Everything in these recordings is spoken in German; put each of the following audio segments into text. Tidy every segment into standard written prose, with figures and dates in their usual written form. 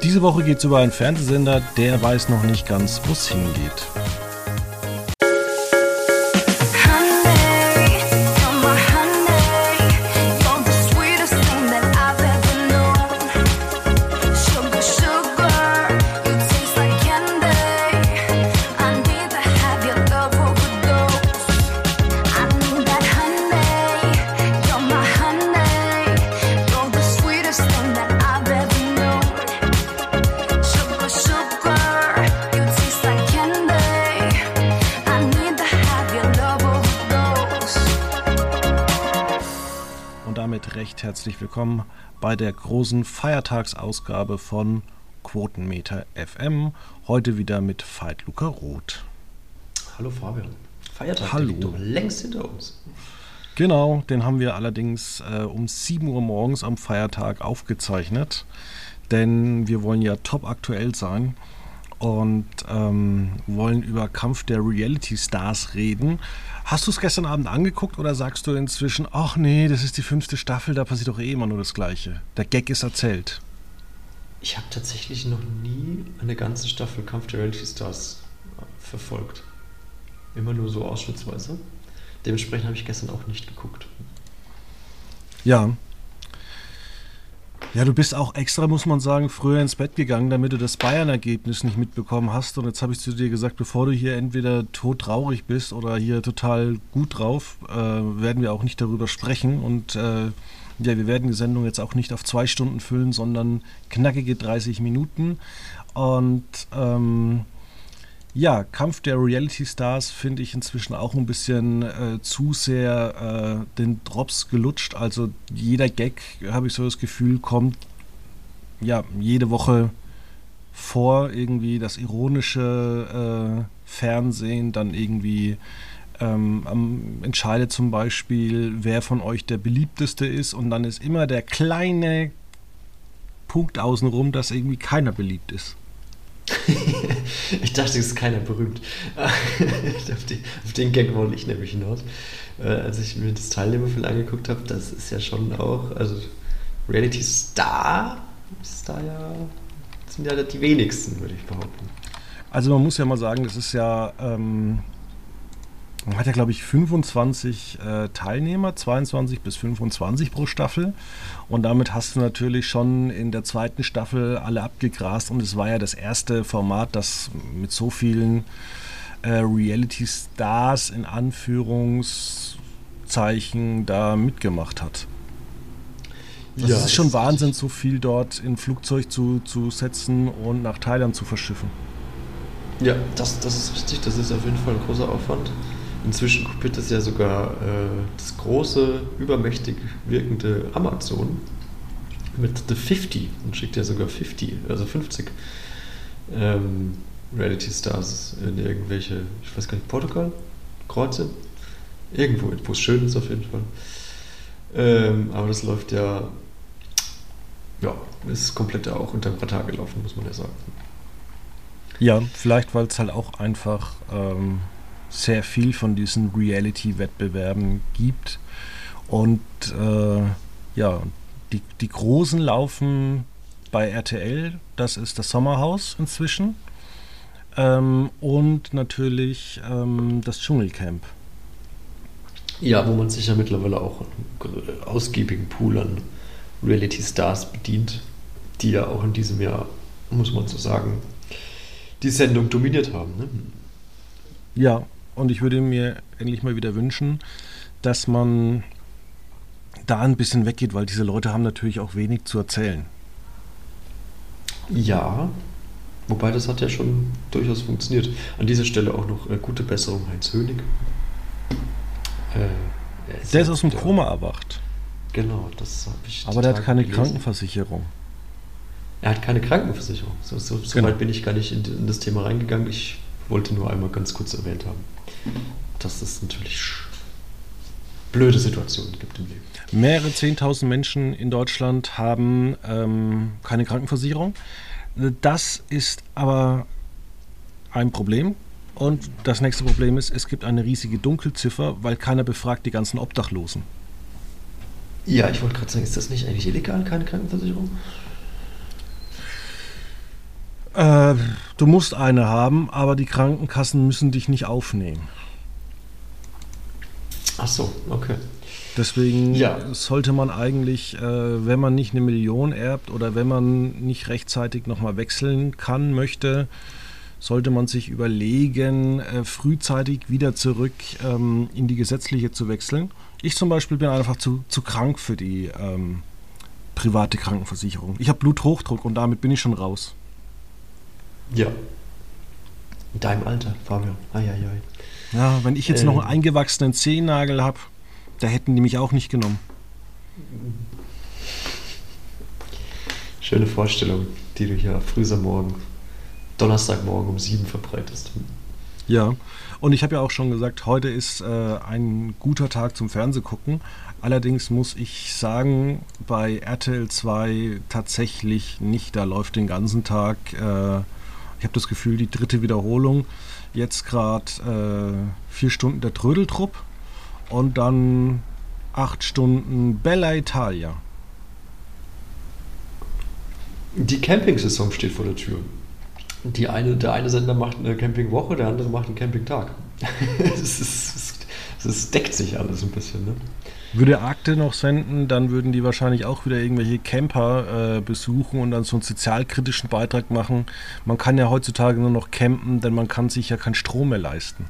Diese Woche geht es über einen Fernsehsender, der weiß noch nicht ganz, wo es hingeht. Recht herzlich willkommen bei der großen Feiertagsausgabe von Quotenmeter FM. Heute wieder mit Veit Luca Roth. Hallo Fabian. Feiertag liegt doch längst hinter uns. Genau, den haben wir allerdings um 7 Uhr morgens am Feiertag aufgezeichnet, denn wir wollen ja top aktuell sein und wollen über Kampf der Reality Stars reden. Hast du es gestern Abend angeguckt oder sagst du inzwischen, ach nee, das ist die 5. Staffel, da passiert doch eh immer nur das Gleiche. Der Gag ist erzählt. Ich habe tatsächlich noch nie eine ganze Staffel Kampf der Reality Stars verfolgt. Immer nur so ausschnittsweise. Dementsprechend habe ich gestern auch nicht geguckt. Ja, du bist auch extra, muss man sagen, früher ins Bett gegangen, damit du das Bayern-Ergebnis nicht mitbekommen hast. Und jetzt habe ich zu dir gesagt, bevor du hier entweder todtraurig bist oder hier total gut drauf, werden wir auch nicht darüber sprechen. Und wir werden die Sendung jetzt auch nicht auf 2 Stunden füllen, sondern knackige 30 Minuten. Und Kampf der Reality Stars finde ich inzwischen auch ein bisschen zu sehr den Drops gelutscht. Also jeder Gag, habe ich so das Gefühl, kommt jede Woche vor. Irgendwie das ironische Fernsehen, dann irgendwie entscheidet zum Beispiel, wer von euch der beliebteste ist. Und dann ist immer der kleine Punkt außenrum, dass irgendwie keiner beliebt ist. Ich dachte, es ist keiner berühmt. auf den Gag wollte ich nämlich hinaus. Als ich mir das Teilnehmerfeld angeguckt habe, das ist ja schon auch, also Reality Star ist da ja, sind ja die wenigsten, würde ich behaupten. Also man muss ja mal sagen, das ist ja, man hat ja glaube ich 25 Teilnehmer, 22 bis 25 pro Staffel und damit hast du natürlich schon in der 2. Staffel alle abgegrast und es war ja das erste Format, das mit so vielen Reality Stars in Anführungszeichen da mitgemacht hat. Also es ist schon Wahnsinn, so viel dort in ein Flugzeug zu setzen und nach Thailand zu verschiffen. Ja, das ist richtig, das ist auf jeden Fall ein großer Aufwand. Inzwischen kopiert das ja sogar das große, übermächtig wirkende Amazon mit The 50 und schickt ja sogar 50 Reality Stars in irgendwelche, ich weiß gar nicht, Portugal, Kroatien, irgendwo, wo es schön ist auf jeden Fall. Aber das läuft ist komplett auch unter dem Radar gelaufen, muss man ja sagen. Ja, vielleicht, weil es halt auch einfach sehr viel von diesen Reality-Wettbewerben gibt. Und die Großen laufen bei RTL, das ist das Sommerhaus inzwischen. Und natürlich das Dschungelcamp. Ja, wo man sich ja mittlerweile auch einen ausgiebigen Pool an Reality-Stars bedient, die ja auch in diesem Jahr, muss man so sagen, die Sendung dominiert haben. Ne? Ja, und ich würde mir endlich mal wieder wünschen, dass man da ein bisschen weggeht, weil diese Leute haben natürlich auch wenig zu erzählen. Ja, wobei das hat ja schon durchaus funktioniert. An dieser Stelle auch noch gute Besserung Heinz Hönig. Der ist aus dem Koma erwacht. Genau, das habe ich. Aber der hat keine Krankenversicherung. Er hat keine Krankenversicherung. So weit bin ich gar nicht in das Thema reingegangen. Ich wollte nur einmal ganz kurz erwähnt haben, dass es natürlich blöde Situationen gibt im Leben. Mehrere 10.000 Menschen in Deutschland haben keine Krankenversicherung. Das ist aber ein Problem. Und das nächste Problem ist, es gibt eine riesige Dunkelziffer, weil keiner befragt die ganzen Obdachlosen. Ja, ich wollte gerade sagen, ist das nicht eigentlich illegal, keine Krankenversicherung? Äh, Du musst eine haben, aber die Krankenkassen müssen dich nicht aufnehmen. Ach so, okay. Deswegen Ja, sollte man eigentlich, wenn man nicht eine Million erbt oder wenn man nicht rechtzeitig nochmal wechseln kann, möchte, sollte man sich überlegen, frühzeitig wieder zurück in die gesetzliche zu wechseln. Ich zum Beispiel bin einfach zu krank für die private Krankenversicherung. Ich habe Bluthochdruck und damit bin ich schon raus. ja. In deinem Alter, Fabian. Eieiei. Ja, wenn ich jetzt noch einen Ähm, eingewachsenen Zehennagel habe, da hätten die mich auch nicht genommen. Schöne Vorstellung, die du hier früh am Morgen, Donnerstagmorgen um 7 verbreitest. Ja, und ich habe ja auch schon gesagt, heute ist ein guter Tag zum Fernsehgucken. Allerdings muss ich sagen, bei RTL 2 tatsächlich nicht. Da läuft den ganzen Tag, ich habe das Gefühl, die dritte Wiederholung. Jetzt gerade 4 Stunden der Trödeltrupp und dann 8 Stunden Bella Italia. Die Campingsaison steht vor der Tür. Der eine Sender macht eine Campingwoche, der andere macht einen Campingtag. Es deckt sich alles ein bisschen, ne? Würde Akte noch senden, dann würden die wahrscheinlich auch wieder irgendwelche Camper besuchen und dann so einen sozialkritischen Beitrag machen. Man kann ja heutzutage nur noch campen, denn man kann sich ja keinen Strom mehr leisten.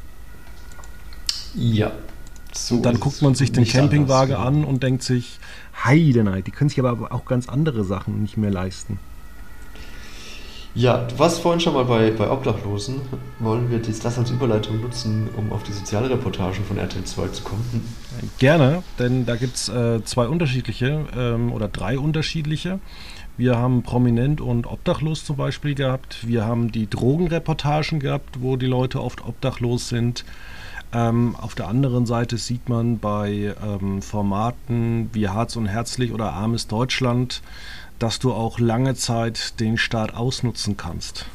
Ja, Und so dann ist guckt es. man sich den Nicht anders, Campingwagen genau. an und denkt sich, Heidenei, die können sich aber auch ganz andere Sachen nicht mehr leisten. Ja, du warst vorhin schon mal bei Obdachlosen. Wollen wir das als Überleitung nutzen, um auf die Sozialreportagen von RTL 2 zu kommen? Gerne, denn da gibt es zwei unterschiedliche oder drei unterschiedliche. Wir haben Prominent und Obdachlos zum Beispiel gehabt. Wir haben die Drogenreportagen gehabt, wo die Leute oft obdachlos sind. Auf der anderen Seite sieht man bei Formaten wie Harz und Herzlich oder Armes Deutschland, dass du auch lange Zeit den Staat ausnutzen kannst.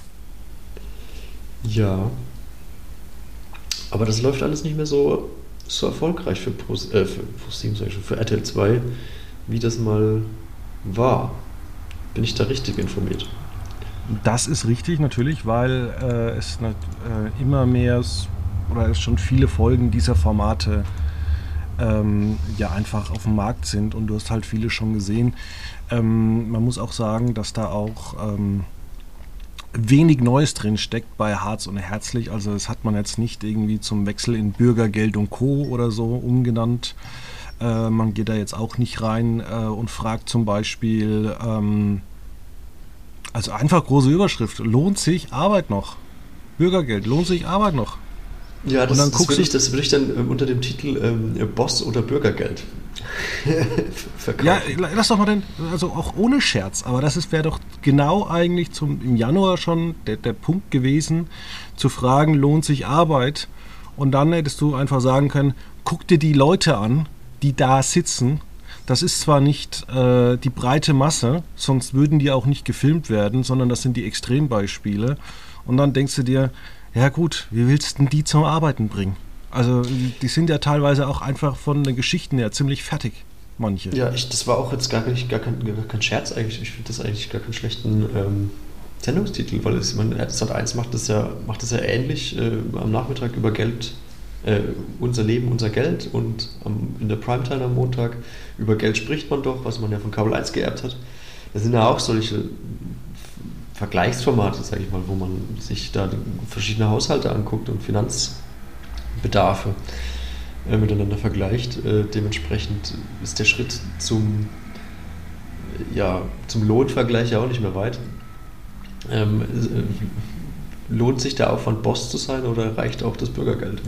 Ja, aber das läuft alles nicht mehr so erfolgreich für ProSieben, sag ich schon, für RTL 2, wie das mal war. Bin ich da richtig informiert? Das ist richtig natürlich, weil immer mehr oder es schon viele Folgen dieser Formate ja einfach auf dem Markt sind und du hast halt viele schon gesehen. Man muss auch sagen, dass da auch wenig Neues drin steckt bei Harz und Herzlich. Also das hat man jetzt nicht irgendwie zum Wechsel in Bürgergeld und Co. oder so umgenannt. Man geht da jetzt auch nicht rein und fragt zum Beispiel, also einfach große Überschrift, lohnt sich Arbeit noch? Bürgergeld, lohnt sich Arbeit noch? Ja, Und dann guckst du, das würde ich dann unter dem Titel Boss oder Bürgergeld ja, verkaufen. lass doch mal den, also auch ohne Scherz, aber wäre doch genau eigentlich im Januar schon der Punkt gewesen, zu fragen, lohnt sich Arbeit? Und dann hättest du einfach sagen können, guck dir die Leute an, die da sitzen. Das ist zwar nicht die breite Masse, sonst würden die auch nicht gefilmt werden, sondern das sind die Extrembeispiele. Und dann denkst du dir, ja gut, wie willst du denn die zum Arbeiten bringen? Also die sind ja teilweise auch einfach von den Geschichten her ziemlich fertig, manche. Ja, das war auch jetzt gar kein Scherz eigentlich. Ich finde das eigentlich gar keinen schlechten Sendungstitel, weil ich meine, Sat.1 macht das ja ähnlich am Nachmittag über Geld, unser Leben, unser Geld und in der Primetime am Montag über Geld spricht man doch, was man ja von Kabel 1 geerbt hat. Da sind ja auch solche Vergleichsformate, sage ich mal, wo man sich da verschiedene Haushalte anguckt und Finanzbedarfe miteinander vergleicht. Dementsprechend ist der Schritt zum Lohnvergleich ja auch nicht mehr weit. Lohnt sich der Aufwand, Boss zu sein oder reicht auch das Bürgergeld?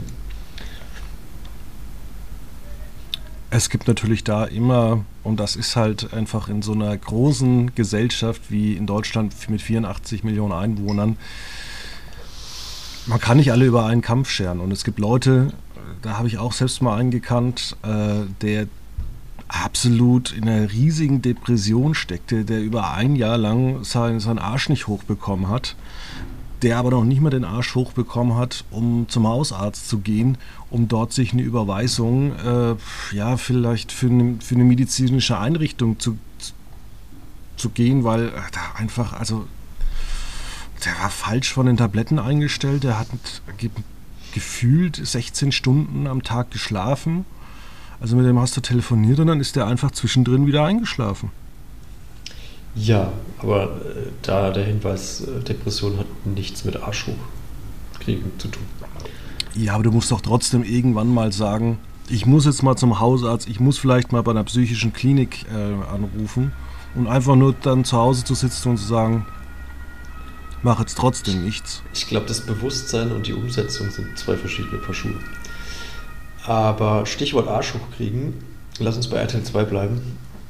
Es gibt natürlich da immer, und das ist halt einfach in so einer großen Gesellschaft wie in Deutschland mit 84 Millionen Einwohnern, man kann nicht alle über einen Kampf scheren. Und es gibt Leute, da habe ich auch selbst mal einen gekannt, der absolut in einer riesigen Depression steckte, der über ein Jahr lang seinen Arsch nicht hochbekommen hat, der aber noch nicht mal den Arsch hochbekommen hat, um zum Hausarzt zu gehen, um dort sich eine Überweisung, vielleicht für eine medizinische Einrichtung zu gehen, weil da einfach, also Der war falsch von den Tabletten eingestellt. Der hat gefühlt 16 Stunden am Tag geschlafen. Also mit dem hast du telefoniert und dann ist der einfach zwischendrin wieder eingeschlafen. Ja, aber da der Hinweis, Depression hat nichts mit Arschhochkriegen zu tun. Ja, aber du musst doch trotzdem irgendwann mal sagen, ich muss jetzt mal zum Hausarzt, ich muss vielleicht mal bei einer psychischen Klinik anrufen und einfach nur dann zu Hause zu sitzen und zu sagen, mach jetzt trotzdem nichts. Ich glaube, das Bewusstsein und die Umsetzung sind zwei verschiedene Paar Schuhe. Aber Stichwort Arsch hochkriegen, lass uns bei RTL 2 bleiben.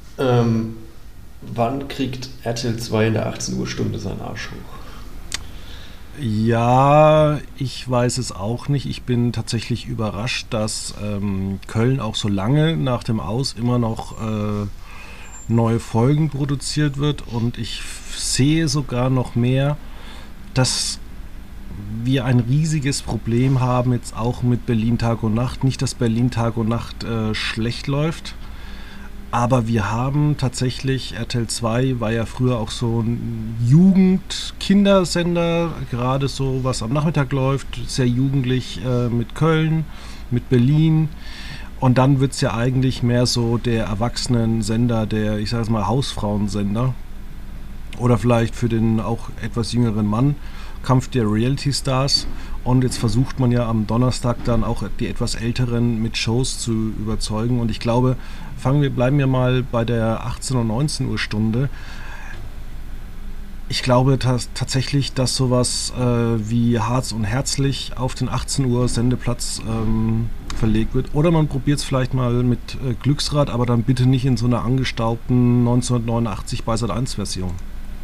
Wann kriegt RTL 2 in der 18 Uhr Stunde seinen Arsch hoch? Ja, ich weiß es auch nicht. Ich bin tatsächlich überrascht, dass Köln auch so lange nach dem Aus immer noch neue Folgen produziert wird. Und ich sehe sogar noch mehr, dass wir ein riesiges Problem haben jetzt auch mit Berlin Tag und Nacht. Nicht, dass Berlin Tag und Nacht schlecht läuft, aber wir haben tatsächlich, RTL 2 war ja früher auch so ein Jugend-Kindersender, gerade so, was am Nachmittag läuft, sehr jugendlich mit Köln, mit Berlin. Und dann wird es ja eigentlich mehr so der Erwachsenen-Sender, der, ich sage es mal, Hausfrauensender. Oder vielleicht für den auch etwas jüngeren Mann, Kampf der Reality-Stars. Und jetzt versucht man ja am Donnerstag dann auch die etwas Älteren mit Shows zu überzeugen. Und ich glaube, bleiben wir mal bei der 18 und 19 Uhr Stunde. Ich glaube tatsächlich, dass sowas wie Harz und Herzlich auf den 18 Uhr Sendeplatz verlegt wird. Oder man probiert es vielleicht mal mit Glücksrad, aber dann bitte nicht in so einer angestaubten 1989 bei Sat.1 Version.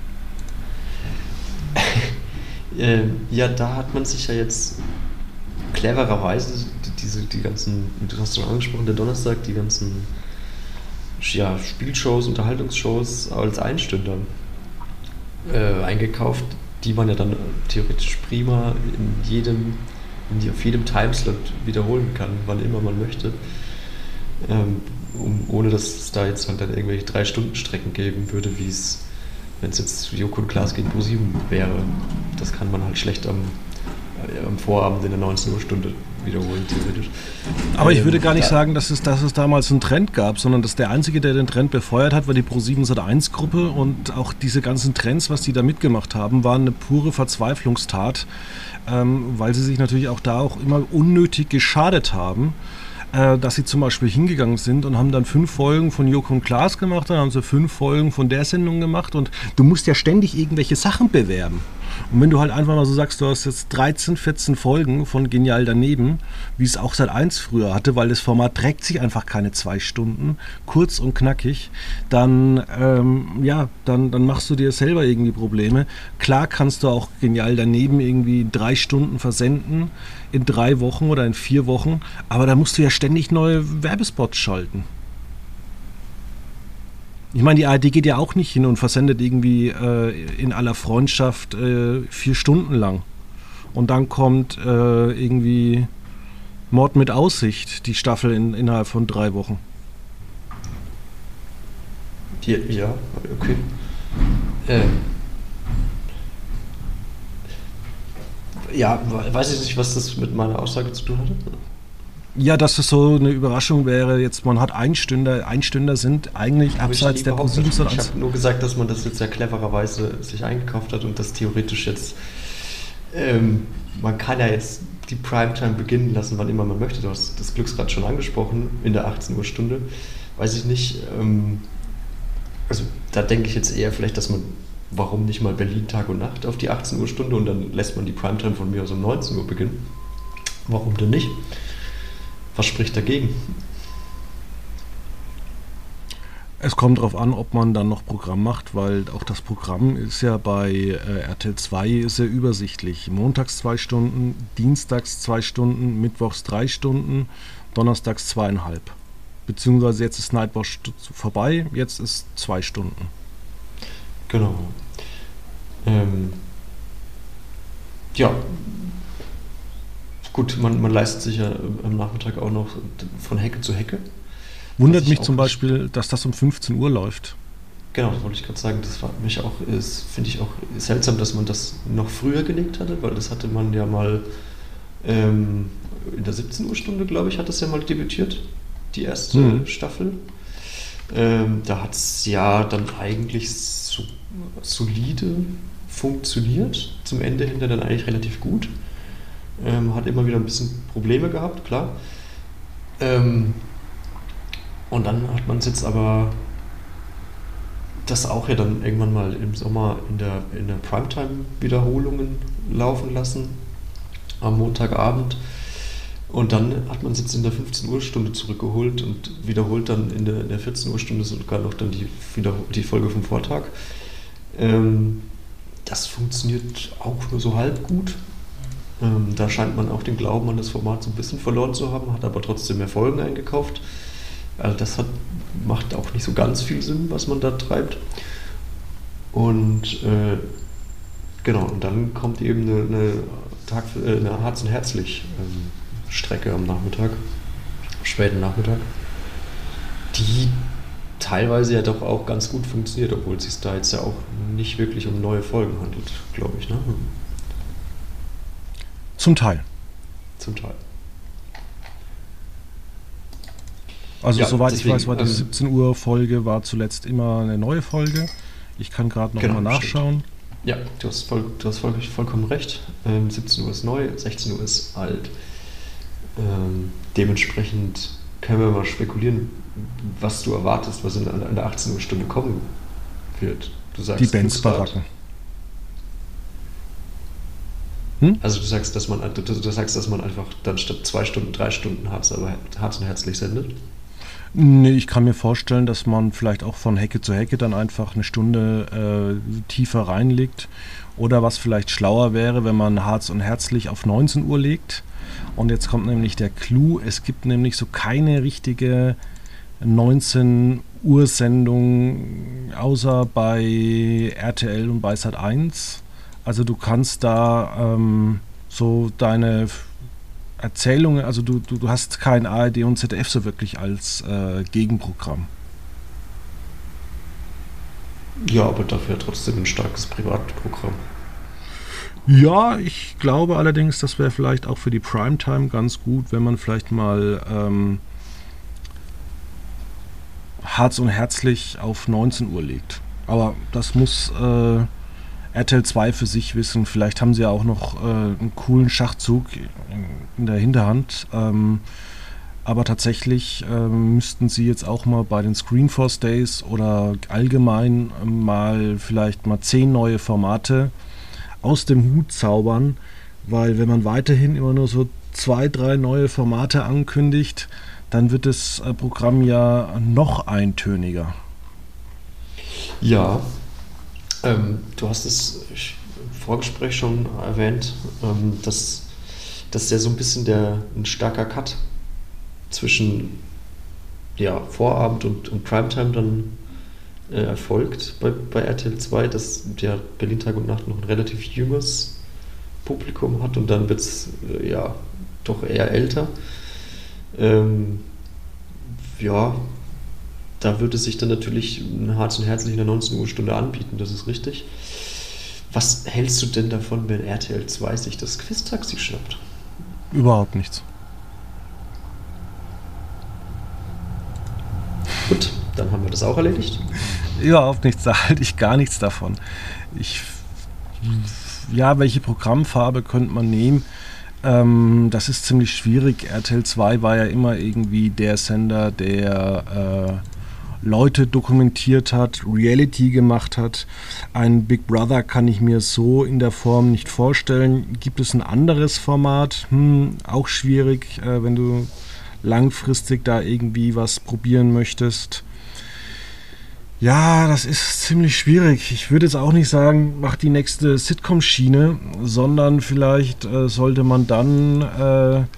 Ja, da hat man sich ja jetzt clevererweise die ganzen, du hast schon angesprochen, der Donnerstag, die ganzen Spielshows, Unterhaltungsshows als Einstünder eingekauft, die man ja dann theoretisch prima auf jedem Timeslot wiederholen kann, wann immer man möchte. Ohne dass es da jetzt halt dann irgendwelche 3-Stunden-Strecken geben würde, wie es, wenn es jetzt Joko und Klaas gegen Pro7 wäre. Das kann man halt schlecht am Vorabend in der 19 Uhr Stunde wiederholen, theoretisch. Aber ich würde gar nicht sagen, dass es damals einen Trend gab, sondern dass der Einzige, der den Trend befeuert hat, war die Pro7 Sat.1 Gruppe, und auch diese ganzen Trends, was die da mitgemacht haben, waren eine pure Verzweiflungstat, weil sie sich natürlich auch da auch immer unnötig geschadet haben, dass sie zum Beispiel hingegangen sind und haben dann 5 Folgen von Joko und Klaas gemacht, dann haben sie 5 Folgen von der Sendung gemacht, und du musst ja ständig irgendwelche Sachen bewerben. Und wenn du halt einfach mal so sagst, du hast jetzt 13, 14 Folgen von Genial daneben, wie es auch Sat.1 früher hatte, weil das Format trägt sich einfach keine 2 Stunden, kurz und knackig, dann machst du dir selber irgendwie Probleme. Klar kannst du auch Genial daneben irgendwie 3 Stunden versenden, in 3 Wochen oder in 4 Wochen, aber da musst du ja ständig neue Werbespots schalten. Ich meine, die ARD geht ja auch nicht hin und versendet irgendwie in aller Freundschaft 4 Stunden lang. Und dann kommt irgendwie Mord mit Aussicht, die Staffel innerhalb von 3 Wochen. Ja, okay. Weiß ich nicht, was das mit meiner Aussage zu tun hatte. Ja, dass es so eine Überraschung wäre, jetzt man hat Einstünder. Einstünder sind eigentlich abseits der ProSieben. Ich habe nur gesagt, dass man das jetzt ja clevererweise sich eingekauft hat und das theoretisch jetzt, man kann ja jetzt die Primetime beginnen lassen, wann immer man möchte. Du hast das Glücksrad schon angesprochen, in der 18 Uhr Stunde. Weiß ich nicht, also da denke ich jetzt eher vielleicht, dass man, warum nicht mal Berlin Tag und Nacht auf die 18 Uhr Stunde, und dann lässt man die Primetime von mir aus um 19 Uhr beginnen. Warum denn nicht? Was spricht dagegen? Es kommt darauf an, ob man dann noch Programm macht, weil auch das Programm ist ja bei RTL 2 sehr übersichtlich. Montags 2 Stunden, Dienstags 2 Stunden, Mittwochs 3 Stunden, Donnerstags 2,5. Beziehungsweise jetzt ist Nightwatch vorbei, jetzt ist 2 Stunden. Genau. Ja. Gut, man leistet sich ja am Nachmittag auch noch von Hecke zu Hecke. Wundert mich zum Beispiel, dass das um 15 Uhr läuft. Genau, das wollte ich gerade sagen. Das war mich auch, finde ich auch seltsam, dass man das noch früher gelegt hatte, weil das hatte man ja mal in der 17 Uhr Stunde, glaube ich, hat das ja mal debütiert, die erste Staffel. Da hat es ja dann eigentlich so solide funktioniert, zum Ende hin dann eigentlich relativ gut. Hat immer wieder ein bisschen Probleme gehabt, klar. Und dann hat man es jetzt aber das auch ja dann irgendwann mal im Sommer in der Primetime-Wiederholungen laufen lassen, am Montagabend. Und dann hat man es jetzt in der 15 Uhr Stunde zurückgeholt und wiederholt dann in der 14 Uhr Stunde sogar noch dann die Folge vom Vortag. Das funktioniert auch nur so halb gut. Da scheint man auch den Glauben an das Format so ein bisschen verloren zu haben, hat aber trotzdem mehr Folgen eingekauft. Also das macht auch nicht so ganz viel Sinn, was man da treibt. Und genau, und dann kommt eben eine Harz und Herzlich Strecke am Nachmittag, späten Nachmittag, die teilweise ja doch auch ganz gut funktioniert, obwohl es sich da jetzt ja auch nicht wirklich um neue Folgen handelt, glaube ich. Ne? Zum Teil. Zum Teil. Also ja, soweit deswegen, ich weiß, war die 17 Uhr Folge war zuletzt immer eine neue Folge. Ich kann gerade noch mal nachschauen. Stimmt. Ja, du hast vollkommen recht. 17 Uhr ist neu, 16 Uhr ist alt. Dementsprechend können wir mal spekulieren, was du erwartest, was in der 18 Uhr Stunde kommen wird. Du sagst die Benz-Baracken. Also du sagst, dass man einfach dann statt 2 Stunden 3 Stunden Harz und Herzlich sendet? Nee, ich kann mir vorstellen, dass man vielleicht auch von Hecke zu Hecke dann einfach eine Stunde tiefer reinlegt. Oder was vielleicht schlauer wäre, wenn man Harz und Herzlich auf 19 Uhr legt. Und jetzt kommt nämlich der Clou. Es gibt nämlich so keine richtige 19 Uhr Sendung, außer bei RTL und bei Sat.1. Also du kannst da so deine Erzählungen, also du hast kein ARD und ZDF so wirklich als Gegenprogramm. Ja, aber dafür trotzdem ein starkes Privatprogramm. Ja, ich glaube allerdings, das wäre vielleicht auch für die Primetime ganz gut, wenn man vielleicht mal Harz und Herzlich auf 19 Uhr legt. Aber das muss RTL 2 für sich wissen. Vielleicht haben sie ja auch noch einen coolen Schachzug in der Hinterhand. Aber tatsächlich müssten sie jetzt auch mal bei den Screenforce Days oder allgemein vielleicht mal 10 neue Formate aus dem Hut zaubern, weil wenn man weiterhin immer nur so 2, 3 neue Formate ankündigt, dann wird das Programm ja noch eintöniger. Ja, du hast es im Vorgespräch schon erwähnt, dass ja so ein bisschen ein starker Cut zwischen Vorabend und Primetime dann erfolgt bei RTL 2, dass der Berlin Tag und Nacht noch ein relativ junges Publikum hat und dann wird es doch eher älter. Da würde sich dann natürlich ein Harz und Herzlich in der 19 Uhr Stunde anbieten, das ist richtig. Was hältst du denn davon, wenn RTL 2 sich das Quiz-Taxi schnappt? Überhaupt nichts. Gut, dann haben wir das auch erledigt. Überhaupt nichts, da halte ich gar nichts davon. Welche Programmfarbe könnte man nehmen? Das ist ziemlich schwierig. RTL 2 war ja immer irgendwie der Sender, der Leute dokumentiert hat, Reality gemacht hat. Ein Big Brother kann ich mir so in der Form nicht vorstellen. Gibt es ein anderes Format? Auch schwierig, wenn du langfristig da irgendwie was probieren möchtest. Ja, das ist ziemlich schwierig. Ich würde jetzt auch nicht sagen, mach die nächste Sitcom-Schiene, sondern vielleicht sollte man dann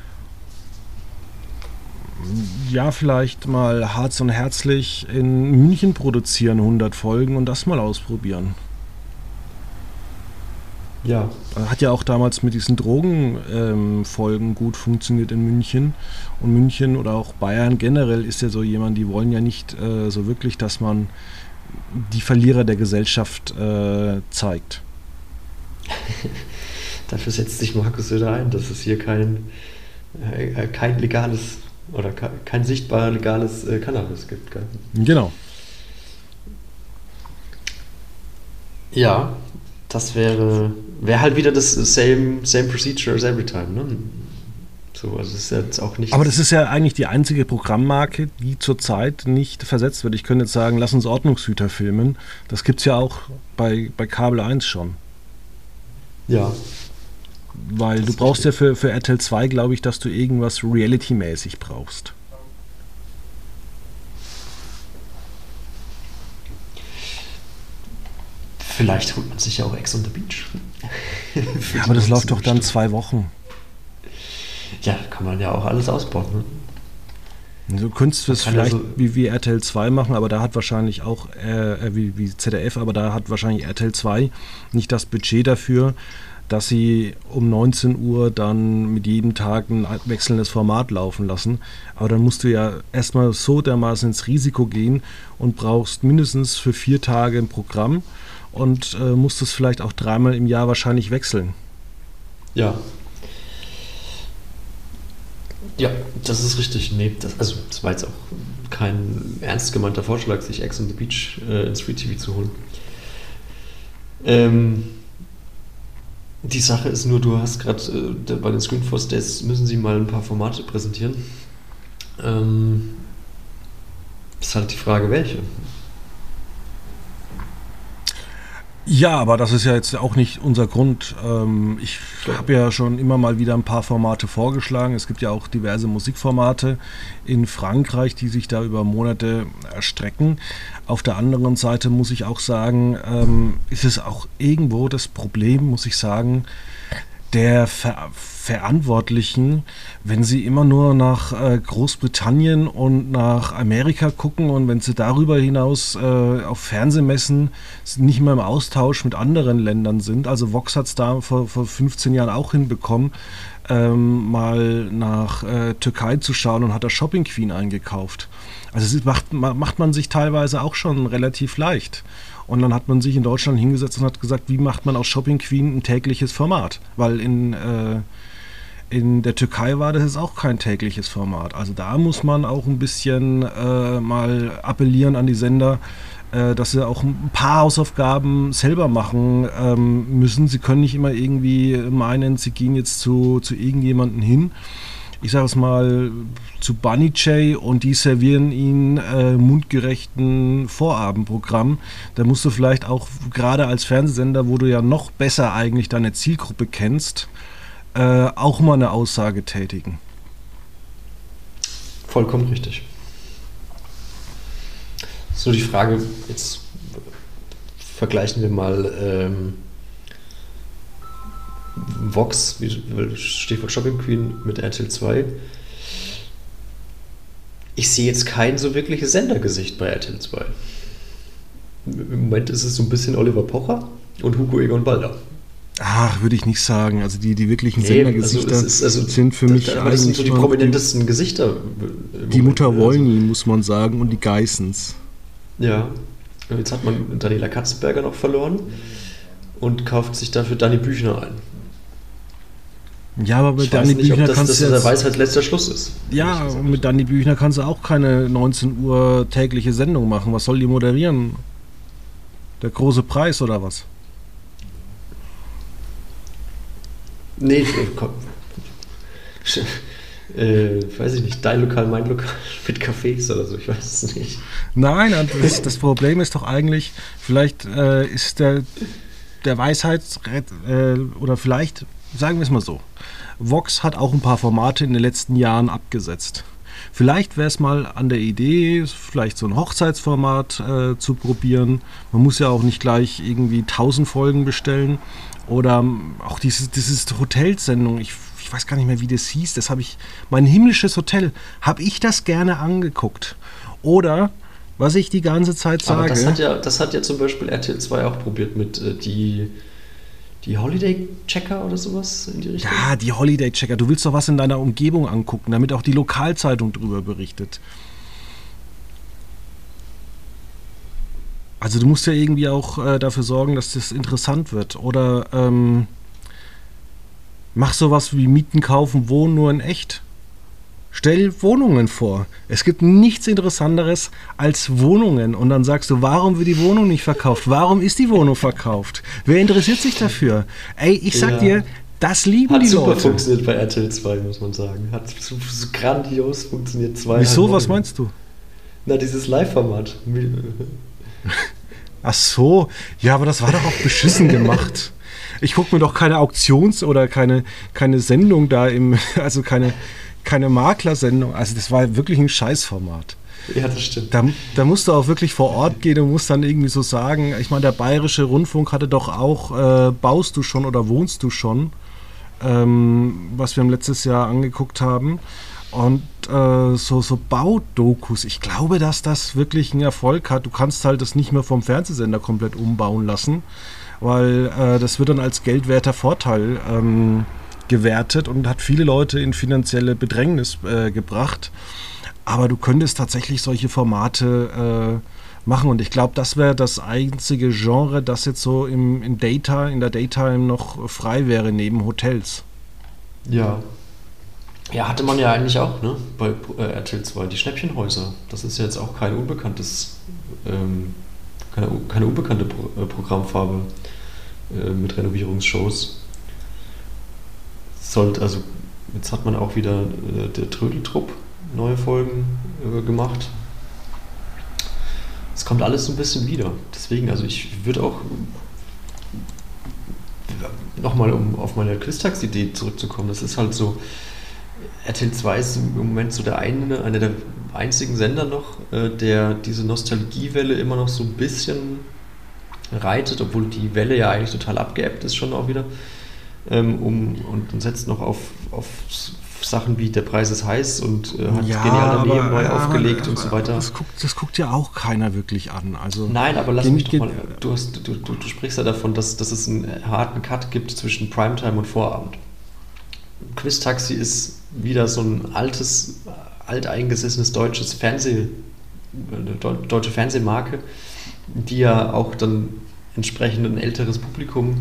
vielleicht mal Harz und Herzlich in München produzieren, 100 Folgen und das mal ausprobieren. Ja. Hat ja auch damals mit diesen Drogenfolgen gut funktioniert in München. Und München oder auch Bayern generell ist ja so jemand, die wollen ja nicht so wirklich, dass man die Verlierer der Gesellschaft zeigt. Dafür setzt sich Markus Söder ein, dass es hier kein legales oder kein sichtbar legales Cannabis gibt. Gell? Genau. Ja, das wäre halt wieder das same procedure as every time, ne? So, also das ist jetzt auch nicht. Aber das ist ja eigentlich die einzige Programmmarke, die zurzeit nicht versetzt wird. Ich könnte jetzt sagen, lass uns Ordnungshüter filmen. Das gibt es ja auch bei Kabel 1 schon. Ja. Weil du brauchst richtig. Ja für RTL 2, glaube ich, dass du irgendwas Reality-mäßig brauchst. Vielleicht holt man sich ja auch Ex on the Beach. Ja, aber das läuft doch dann 2 Wochen. Ja, kann man ja auch alles ausbauen. Ne? Du könntest es vielleicht also wie RTL 2 machen, aber da hat wahrscheinlich auch, wie ZDF, aber da hat wahrscheinlich RTL 2 nicht das Budget dafür, dass sie um 19 Uhr dann mit jedem Tag ein wechselndes Format laufen lassen. Aber dann musst du ja erstmal so dermaßen ins Risiko gehen und brauchst mindestens für 4 Tage ein Programm und musst es vielleicht auch 3-mal im Jahr wahrscheinlich wechseln. Ja. Ja, das ist richtig. Nee, das war jetzt auch kein ernst gemeinter Vorschlag, sich Ex on the Beach ins Free TV zu holen. Die Sache ist nur, du hast gerade bei den Screenforce Days müssen sie mal ein paar Formate präsentieren. Ist halt die Frage, welche. Ja, aber das ist ja jetzt auch nicht unser Grund. Ich habe ja schon immer mal wieder ein paar Formate vorgeschlagen. Es gibt ja auch diverse Musikformate in Frankreich, die sich da über Monate erstrecken. Auf der anderen Seite muss ich auch sagen, ist es auch irgendwo das Problem, muss ich sagen, der Verantwortlichen, wenn sie immer nur nach Großbritannien und nach Amerika gucken und wenn sie darüber hinaus auf Fernsehmessen nicht mehr im Austausch mit anderen Ländern sind. Also Vox hat es da vor 15 Jahren auch hinbekommen, mal nach Türkei zu schauen und hat da Shopping Queen eingekauft. Also das macht man sich teilweise auch schon relativ leicht. Und dann hat man sich in Deutschland hingesetzt und hat gesagt, wie macht man aus Shopping Queen ein tägliches Format? Weil in der Türkei war das jetzt auch kein tägliches Format. Also da muss man auch ein bisschen mal appellieren an die Sender, dass sie auch ein paar Hausaufgaben selber machen müssen. Sie können nicht immer irgendwie meinen, sie gehen jetzt zu irgendjemandem hin. Ich sage es mal, zu Bunny J und die servieren ihnen mundgerechten Vorabendprogramm. Da musst du vielleicht auch, gerade als Fernsehsender, wo du ja noch besser eigentlich deine Zielgruppe kennst, auch mal eine Aussage tätigen. Vollkommen richtig. So die Frage, jetzt vergleichen wir mal Vox, Stichwort Shopping Queen, mit RTL 2. Ich sehe jetzt kein so wirkliches Sendergesicht bei RTL 2. Im Moment ist es so ein bisschen Oliver Pocher und Hugo Egon Balder. Ach, würde ich nicht sagen. Also die wirklichen Sendergesichter sind für mich eigentlich sind so die prominentesten Gesichter. Die Mutter Wollny, muss man sagen, und die Geissens. Ja, jetzt hat man Daniela Katzenberger noch verloren und kauft sich dafür Dani Büchner ein. Ja, aber mit Dani Büchner kannst du der Weisheit letzter Schluss ist. Ja, mit Dani Büchner kannst du auch keine 19 Uhr tägliche Sendung machen. Was soll die moderieren? Der große Preis oder was? Nee, komm. Weiß ich nicht, dein Lokal, mein Lokal mit Cafés oder so, ich weiß es nicht. Nein, das Problem ist doch eigentlich, vielleicht ist der oder vielleicht, sagen wir es mal so, Vox hat auch ein paar Formate in den letzten Jahren abgesetzt. Vielleicht wäre es mal an der Idee, vielleicht so ein Hochzeitsformat zu probieren. Man muss ja auch nicht gleich irgendwie 1000 Folgen bestellen. Oder auch diese Hotelsendung, ich weiß gar nicht mehr, wie das hieß. Das habe ich, mein himmlisches Hotel, habe ich das gerne angeguckt. Oder, was ich die ganze Zeit sage... Aber das hat ja zum Beispiel RTL 2 auch probiert mit die Holiday Checker oder sowas in die Richtung. Ja, die Holiday Checker. Du willst doch was in deiner Umgebung angucken, damit auch die Lokalzeitung drüber berichtet. Also du musst ja irgendwie auch dafür sorgen, dass das interessant wird. Oder mach sowas wie Mieten, kaufen, wohnen nur in echt. Stell Wohnungen vor. Es gibt nichts Interessanteres als Wohnungen. Und dann sagst du, warum wird die Wohnung nicht verkauft? Warum ist die Wohnung verkauft? Wer interessiert sich dafür? Ey, ich sag dir, das lieben die Leute. Hat super funktioniert bei RTL 2, muss man sagen. Hat so grandios funktioniert. Wieso, was meinst du? Na, dieses Live-Format. Ach so, ja, aber das war doch auch beschissen gemacht. Ich gucke mir doch keine Auktions- oder keine Sendung da also keine Maklersendung. Also das war wirklich ein Scheißformat. Ja, das stimmt. Da musst du auch wirklich vor Ort gehen und musst dann irgendwie so sagen, ich meine, der Bayerische Rundfunk hatte doch auch Baust du schon oder wohnst du schon, was wir letztes Jahr angeguckt haben. Und so Baudokus, ich glaube, dass das wirklich einen Erfolg hat. Du kannst halt das nicht mehr vom Fernsehsender komplett umbauen lassen, weil das wird dann als geldwerter Vorteil gewertet und hat viele Leute in finanzielle Bedrängnis gebracht. Aber du könntest tatsächlich solche Formate machen und ich glaube, das wäre das einzige Genre, das jetzt so in der Daytime noch frei wäre neben Hotels. Ja. Ja, hatte man ja eigentlich auch, ne? Bei RTL 2, die Schnäppchenhäuser. Das ist ja jetzt auch kein unbekanntes, keine unbekannte Programmfarbe mit Renovierungsshows. Also jetzt hat man auch wieder der Trödeltrupp neue Folgen gemacht. Es kommt alles so ein bisschen wieder. Deswegen, also ich würde auch nochmal, um auf meine Quiztax-Idee zurückzukommen, das ist halt so, RTL 2 ist im Moment so einer der einzigen Sender noch, der diese Nostalgiewelle immer noch so ein bisschen reitet, obwohl die Welle ja eigentlich total abgeebbt ist schon auch wieder. Und setzt noch auf Sachen wie Der Preis ist heiß und hat Genial daneben neu aufgelegt und so weiter. Das guckt ja auch keiner wirklich an. Also nein, aber lass mich doch mal, du sprichst ja davon, dass es einen harten Cut gibt zwischen Primetime und Vorabend. Quiz-Taxi ist wieder so ein alteingesessenes deutsche Fernsehmarke, die ja auch dann entsprechend ein älteres Publikum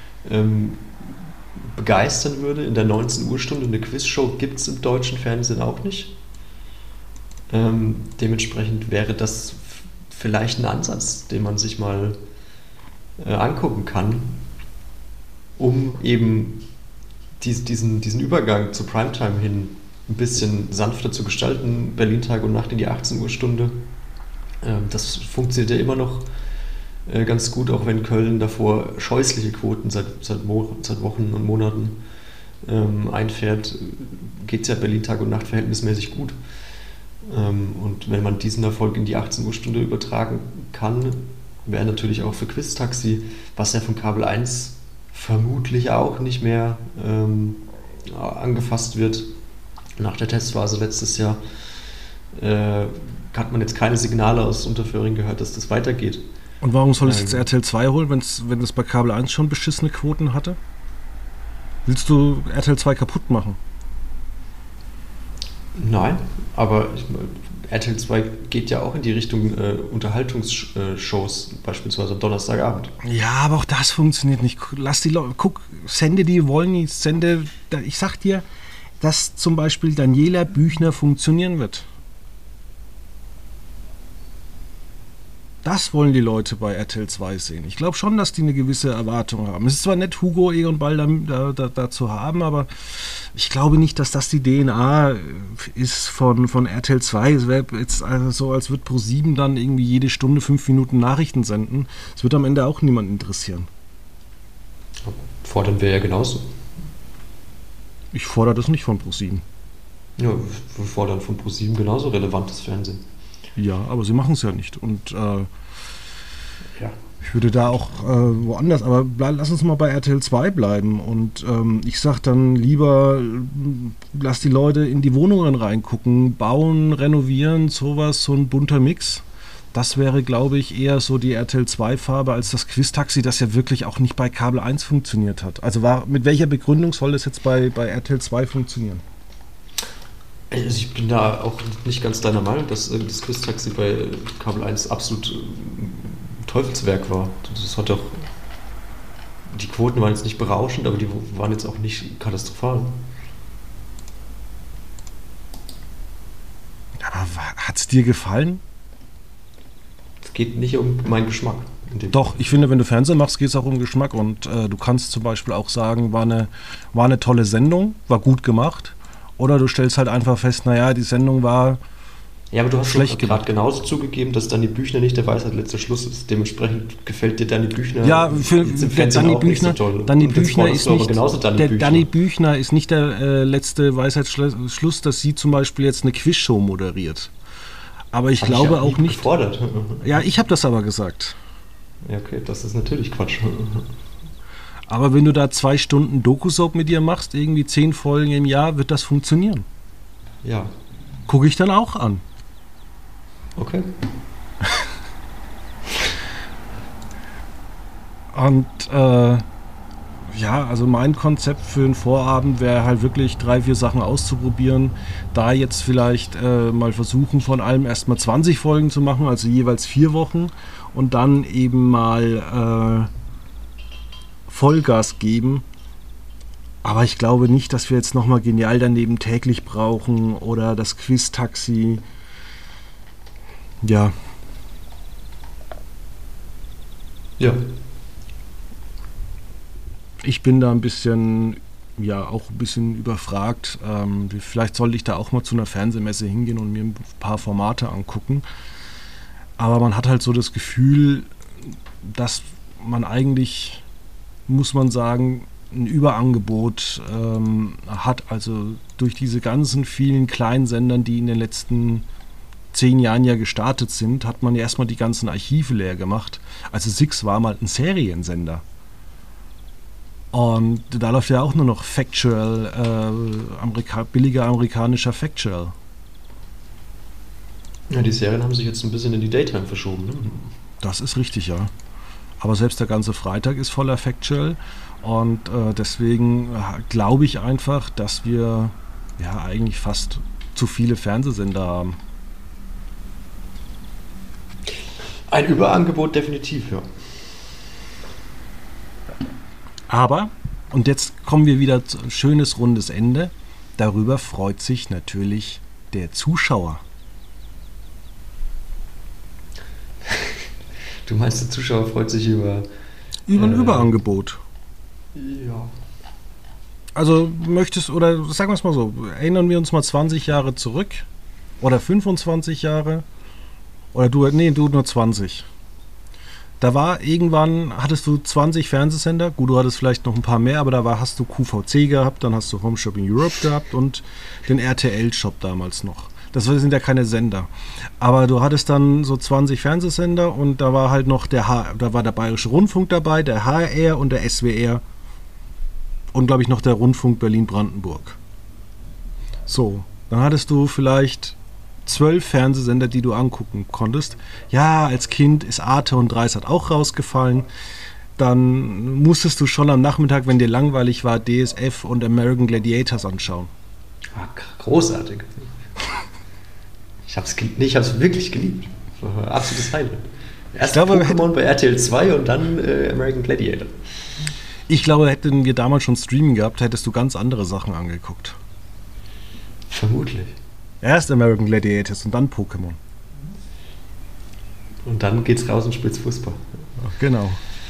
begeistern würde. In der 19 Uhr Stunde eine Quizshow gibt es im deutschen Fernsehen auch nicht. Dementsprechend wäre das vielleicht ein Ansatz, den man sich mal angucken kann, um eben diesen Übergang zu Primetime hin ein bisschen sanfter zu gestalten. Berlin Tag und Nacht in die 18 Uhr Stunde. Das funktioniert ja immer noch ganz gut, auch wenn Köln davor scheußliche Quoten seit Wochen und Monaten einfährt, geht es ja Berlin Tag und Nacht verhältnismäßig gut. Und wenn man diesen Erfolg in die 18 Uhr Stunde übertragen kann, wäre natürlich auch für Quiz-Taxi, was ja von Kabel 1 vermutlich auch nicht mehr angefasst wird. Nach der Testphase letztes Jahr hat man jetzt keine Signale aus Unterföhring gehört, dass das weitergeht. Und warum soll es jetzt RTL 2 holen, wenn es bei Kabel 1 schon beschissene Quoten hatte? Willst du RTL 2 kaputt machen? Nein, aber RTL 2 geht ja auch in die Richtung Unterhaltungsshows, beispielsweise am Donnerstagabend. Ja, aber auch das funktioniert nicht. Lass die Leute, sende die wollen nicht, ich sag dir, dass zum Beispiel Daniela Büchner funktionieren wird. Das wollen die Leute bei RTL 2 sehen. Ich glaube schon, dass die eine gewisse Erwartung haben. Es ist zwar nett, Hugo Egon Ball da zu haben, aber ich glaube nicht, dass das die DNA ist von RTL 2. Es wäre jetzt also so, als würde ProSieben dann irgendwie jede Stunde 5 Minuten Nachrichten senden. Es wird am Ende auch niemanden interessieren. Fordern wir ja genauso. Ich fordere das nicht von ProSieben. Ja, wir fordern von ProSieben genauso relevantes Fernsehen. Ja, aber sie machen es ja nicht. Und ja. Ich würde da auch woanders, aber lass uns mal bei RTL 2 bleiben. Und ich sag dann lieber, lass die Leute in die Wohnungen reingucken, bauen, renovieren, sowas, so ein bunter Mix. Das wäre, glaube ich, eher so die RTL 2-Farbe als das Quiz-Taxi, das ja wirklich auch nicht bei Kabel 1 funktioniert hat. Also mit welcher Begründung soll das jetzt bei RTL 2 funktionieren? Also ich bin da auch nicht ganz deiner Meinung, dass das Quiz-Taxi bei Kabel 1 absolut Teufelswerk war. Das hat doch. Die Quoten waren jetzt nicht berauschend, aber die waren jetzt auch nicht katastrophal. Aber hat es dir gefallen? Es geht nicht um meinen Geschmack. Doch, ich finde, wenn du Fernsehen machst, geht es auch um Geschmack. Und du kannst zum Beispiel auch sagen, war eine tolle Sendung, war gut gemacht. Oder du stellst halt einfach fest, naja, die Sendung war ja, aber du hast schlecht gerade genauso zugegeben, dass Danny Büchner nicht der Weisheit letzter Schluss ist. Dementsprechend gefällt dir Danny Büchner ja, für Danny Büchner, Danny Büchner ist nicht der letzte Weisheitsschluss, dass sie zum Beispiel jetzt eine Quizshow moderiert. Aber ich glaube ja auch nicht. Gefordert. Ja, ich habe das aber gesagt. Ja, okay, das ist natürlich Quatsch. Aber wenn du da 2 Stunden Doku-Soap mit ihr machst, irgendwie 10 Folgen im Jahr, wird das funktionieren. Ja. Gucke ich dann auch an. Okay. Und ja, also mein Konzept für einen Vorabend wäre halt wirklich 3, 4 Sachen auszuprobieren. Da jetzt vielleicht mal versuchen, von allem erstmal 20 Folgen zu machen, also jeweils 4 Wochen. Und dann eben mal Vollgas geben. Aber ich glaube nicht, dass wir jetzt nochmal Genial daneben täglich brauchen oder das Quiz-Taxi. Ja. Ja. Ich bin da ein bisschen, ja, auch ein bisschen überfragt. Vielleicht sollte ich da auch mal zu einer Fernsehmesse hingehen und mir ein paar Formate angucken. Aber man hat halt so das Gefühl, dass man eigentlich, muss man sagen, ein Überangebot hat. Also durch diese ganzen vielen kleinen Sendern, die in den letzten 10 Jahren ja gestartet sind, hat man ja erstmal die ganzen Archive leer gemacht. Also Six war mal ein Seriensender. Und da läuft ja auch nur noch Factual, billiger amerikanischer Factual. Ja, die Serien haben sich jetzt ein bisschen in die Daytime verschoben, ne? Das ist richtig, ja. Aber selbst der ganze Freitag ist voller Factual. Und deswegen glaube ich einfach, dass wir ja eigentlich fast zu viele Fernsehsender haben. Ein Überangebot definitiv, ja. Aber, und jetzt kommen wir wieder zu ein schönes rundes Ende, darüber freut sich natürlich der Zuschauer. Du meinst, der Zuschauer freut sich über ein Überangebot. Ja. Also oder sagen wir es mal so, erinnern wir uns mal 20 Jahre zurück oder 25 Jahre oder du nur 20. Da war irgendwann, hattest du 20 Fernsehsender, gut, du hattest vielleicht noch ein paar mehr, aber hast du QVC gehabt, dann hast du Home Shopping Europe gehabt und den RTL-Shop damals noch. Das sind ja keine Sender. Aber du hattest dann so 20 Fernsehsender und da war halt noch da war der Bayerische Rundfunk dabei, der HR und der SWR und glaube ich noch der Rundfunk Berlin-Brandenburg. So, dann hattest du vielleicht 12 Fernsehsender, die du angucken konntest. Ja, als Kind ist Arte und Dreisat auch rausgefallen. Dann musstest du schon am Nachmittag, wenn dir langweilig war, DSF und American Gladiators anschauen. Ah, großartig. Ich hab's wirklich geliebt. Absolutes Highlight. Erst Pokémon bei RTL 2 und dann American Gladiator. Ich glaube, hätten wir damals schon Streaming gehabt, hättest du ganz andere Sachen angeguckt. Vermutlich. Erst American Gladiators und dann Pokémon. Und dann geht's raus und spielst Fußball. Ach, genau.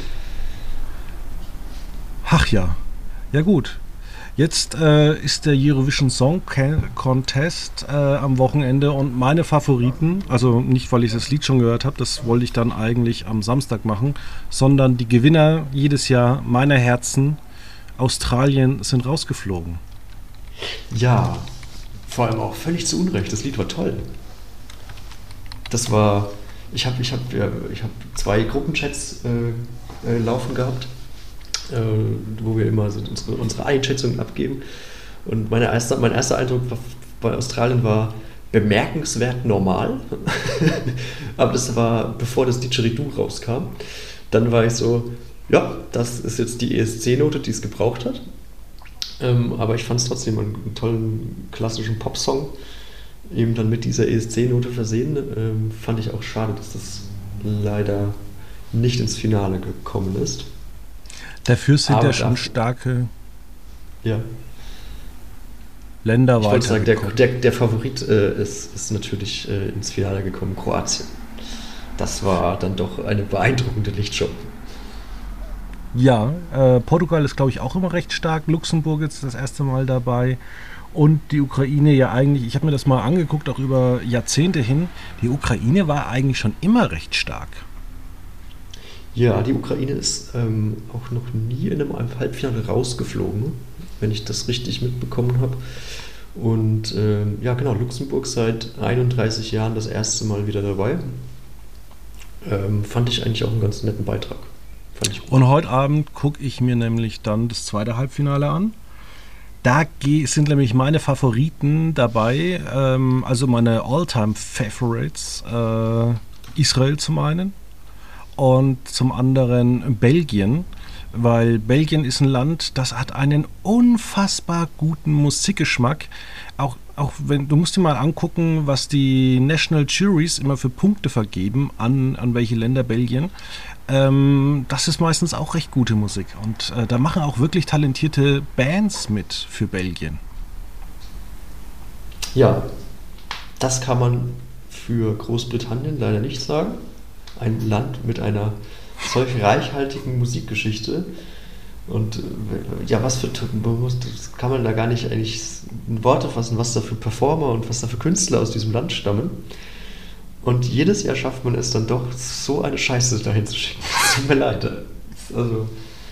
Ach ja. Ja gut. Jetzt ist der Eurovision Song Contest am Wochenende und meine Favoriten, also nicht, weil ich das Lied schon gehört habe, das wollte ich dann eigentlich am Samstag machen, sondern die Gewinner jedes Jahr meiner Herzen, Australien, sind rausgeflogen. Ja, vor allem auch völlig zu Unrecht. Das Lied war toll. Das war, ich hab 2 Gruppenchats laufen gehabt, wo wir immer so unsere Einschätzungen abgeben. Und mein erster Eindruck bei Australien war bemerkenswert normal. Aber das war, bevor das Didgeridoo rauskam. Dann war ich so, ja, das ist jetzt die ESC-Note, die es gebraucht hat. Aber ich fand es trotzdem einen tollen klassischen Popsong, eben dann mit dieser ESC-Note versehen. Fand ich auch schade, dass das leider nicht ins Finale gekommen ist. Dafür sind Aber ja schon dafür- starke Ja, Länder ich wollte sagen, weitergekommen. der Favorit ist natürlich ins Finale gekommen, Kroatien. Das war dann doch eine beeindruckende Lichtshow. Ja, Portugal ist, glaube ich, auch immer recht stark. Luxemburg jetzt das erste Mal dabei. Und die Ukraine ja eigentlich, ich habe mir das mal angeguckt, auch über Jahrzehnte hin. Die Ukraine war eigentlich schon immer recht stark. Ja, die Ukraine ist auch noch nie in einem Halbfinale rausgeflogen, wenn ich das richtig mitbekommen habe. Und ja, genau, Luxemburg seit 31 Jahren das erste Mal wieder dabei. Fand ich eigentlich auch einen ganz netten Beitrag. Fand ich gut. Und heute Abend gucke ich mir nämlich dann das zweite Halbfinale an. Sind nämlich meine Favoriten dabei, also meine All-Time-Favorites. Israel zum einen und zum anderen Belgien, weil Belgien ist ein Land, das hat einen unfassbar guten Musikgeschmack. Auch wenn du musst dir mal angucken, was die National Juries immer für Punkte vergeben an welche Länder Belgien. Das ist meistens auch recht gute Musik und da machen auch wirklich talentierte Bands mit für Belgien. Ja, das kann man für Großbritannien leider nicht sagen. Ein Land mit einer solch reichhaltigen Musikgeschichte. Und ja, das kann man da gar nicht eigentlich in Worte fassen, was da für Performer und was da für Künstler aus diesem Land stammen. Und jedes Jahr schafft man es dann doch, so eine Scheiße dahin zu schicken. Tut mir leid. Also,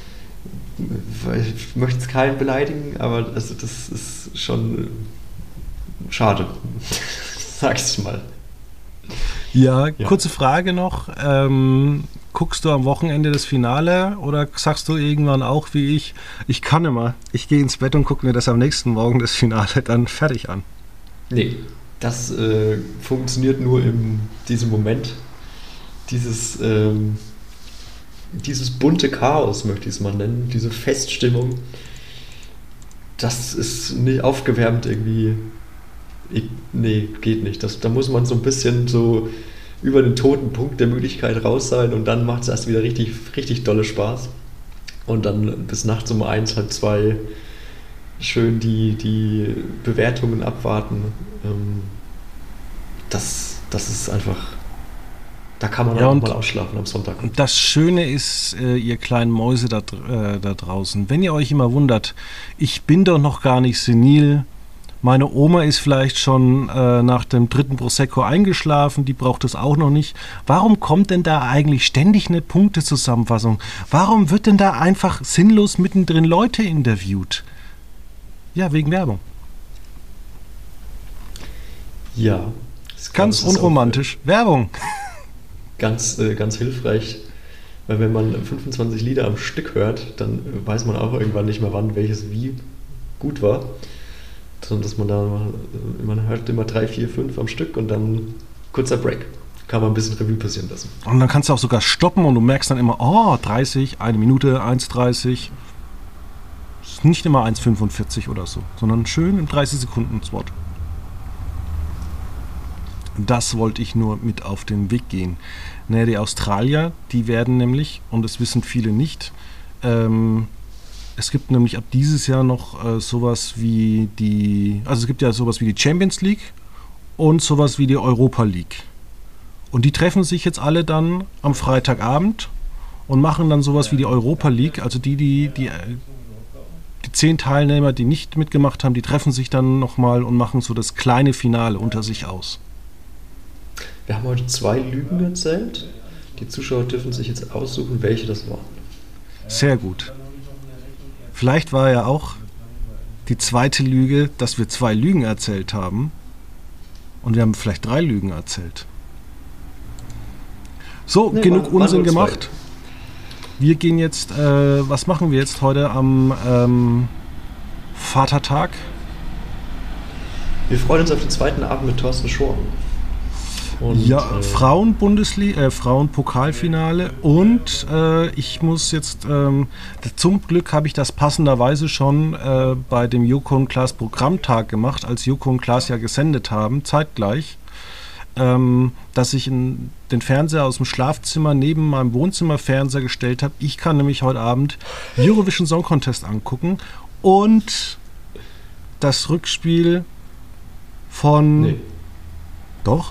ich möchte es keinen beleidigen, aber also das ist schon schade. Sag ich mal. Ja, Ja. kurze Frage noch. Guckst du am Wochenende das Finale oder sagst du irgendwann auch wie ich kann immer, ich gehe ins Bett und gucke mir das am nächsten Morgen das Finale dann fertig an? Nee, das funktioniert nur in diesem Moment. Dieses bunte Chaos, möchte ich es mal nennen, diese Feststimmung, das ist nicht aufgewärmt irgendwie. Nee, geht nicht. Da muss man so ein bisschen so über den toten Punkt der Möglichkeit raus sein und dann macht es erst wieder richtig, richtig dolle Spaß. Und dann bis nachts um 1, halb 2 schön die Bewertungen abwarten. Das ist einfach, da kann man Ja, auch und mal ausschlafen am Sonntag. das Schöne ist, ihr kleinen Mäuse da draußen, wenn ihr euch immer wundert, ich bin doch noch gar nicht senil. Meine Oma ist vielleicht schon nach dem 3. Prosecco eingeschlafen, die braucht es auch noch nicht. Warum kommt denn da eigentlich ständig eine Punktezusammenfassung? Warum wird denn da einfach sinnlos mittendrin Leute interviewt? Ja, wegen Werbung. Ja, Ganz das ist auch, unromantisch. Werbung. ganz hilfreich, weil wenn man 25 Lieder am Stück hört, dann weiß man auch irgendwann nicht mehr, wann welches wie gut war. Sondern dass man hört immer 3, 4, 5 am Stück und dann kurzer Break. Kann man ein bisschen Revue passieren lassen. Und dann kannst du auch sogar stoppen und du merkst dann immer, oh, 30, 1 Minute, 1,30. Ist nicht immer 1,45 oder so, sondern schön in 30 Sekunden das Wort. Das wollte ich nur mit auf den Weg gehen. Naja, die Australier, die werden nämlich, und das wissen viele nicht, es gibt nämlich ab dieses Jahr noch sowas wie es gibt ja sowas wie die Champions League und sowas wie die Europa League. Und die treffen sich jetzt alle dann am Freitagabend und machen dann sowas wie die Europa League. Also die 10 Teilnehmer, die nicht mitgemacht haben, die treffen sich dann nochmal und machen so das kleine Finale unter sich aus. Wir haben heute 2 Lügen erzählt. Die Zuschauer dürfen sich jetzt aussuchen, welche das waren. Sehr gut. Vielleicht war ja auch die zweite Lüge, dass wir 2 Lügen erzählt haben und wir haben vielleicht 3 Lügen erzählt. So, Nee, genug waren Unsinn nur 2. gemacht. Wir gehen jetzt, was machen wir jetzt heute am Vatertag? Wir freuen uns auf den zweiten Abend mit Thorsten Schorn. Und, Ja, Frauenpokalfinale und ich muss jetzt, zum Glück habe ich das passenderweise schon bei dem Joko und Klaas Programmtag gemacht, als Joko und Klaas ja gesendet haben, zeitgleich. dass ich den Fernseher aus dem Schlafzimmer neben meinem Wohnzimmerfernseher gestellt habe. Ich kann nämlich heute Abend Eurovision Song Contest angucken und das Rückspiel von... Nee. Doch?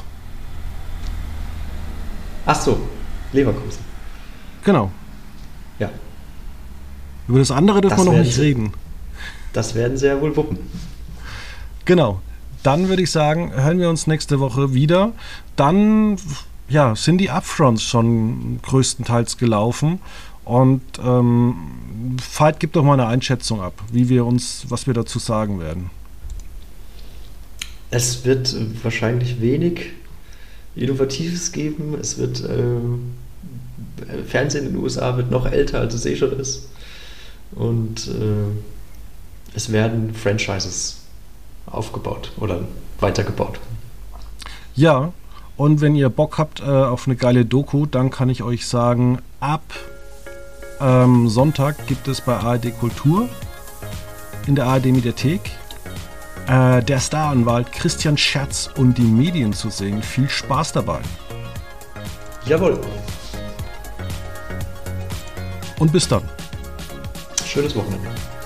Ach so, Leverkusen. Genau. Ja. Über das andere dürfen wir noch nicht reden. Das werden sie ja wohl wuppen. Genau. Dann würde ich sagen, hören wir uns nächste Woche wieder. Dann sind die Upfronts schon größtenteils gelaufen. Und Veit, gib doch mal eine Einschätzung ab, was wir dazu sagen werden. Es wird wahrscheinlich wenig Innovatives geben. Es wird Fernsehen in den USA wird noch älter, als es eh schon ist. Und es werden Franchises aufgebaut oder weitergebaut. Ja, und wenn ihr Bock habt auf eine geile Doku, dann kann ich euch sagen, ab Sonntag gibt es bei ARD Kultur in der ARD Mediathek der Staranwalt Christian Scherz und die Medien zu sehen. Viel Spaß dabei. Jawohl. Und bis dann. Schönes Wochenende.